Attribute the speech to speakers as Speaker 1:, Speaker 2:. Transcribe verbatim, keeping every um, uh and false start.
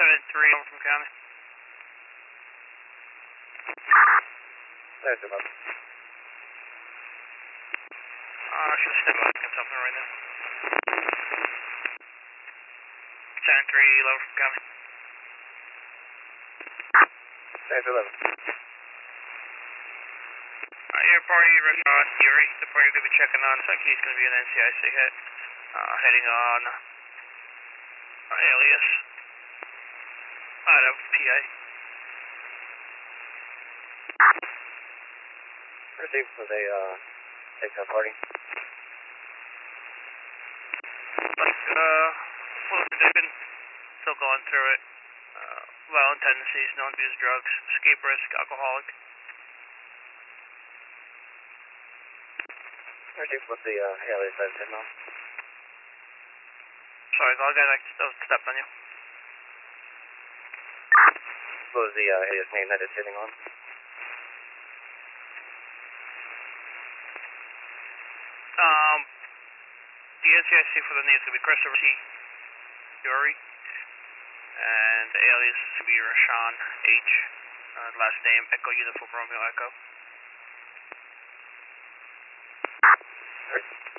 Speaker 1: seven three from County.
Speaker 2: There's about.
Speaker 1: Uh, I should step up and something right now. seven three eleven from County.
Speaker 2: There's eleven.
Speaker 1: Uh, air party, Rashad Fury. The party you're going to be checking on, it's like he's going to be an N C I C hit. Uh, heading on uh, Alias out of P A.
Speaker 2: Received for the uh, takeoff party.
Speaker 1: Like, uh, well, they've been still going through it. Uh, violent tendencies, known to use drugs, escape risk, alcoholic.
Speaker 2: Received with the uh, Alias that is sitting on.
Speaker 1: Sorry, go again, I stepped on you.
Speaker 2: What was the uh, Alias name that is sitting on?
Speaker 1: Um, the N C I C for the name is going to be Christopher T. Fury. And the alias is going to be Rashawn H. Uh, last name, Echo Uniform Romeo Echo.
Speaker 2: Right.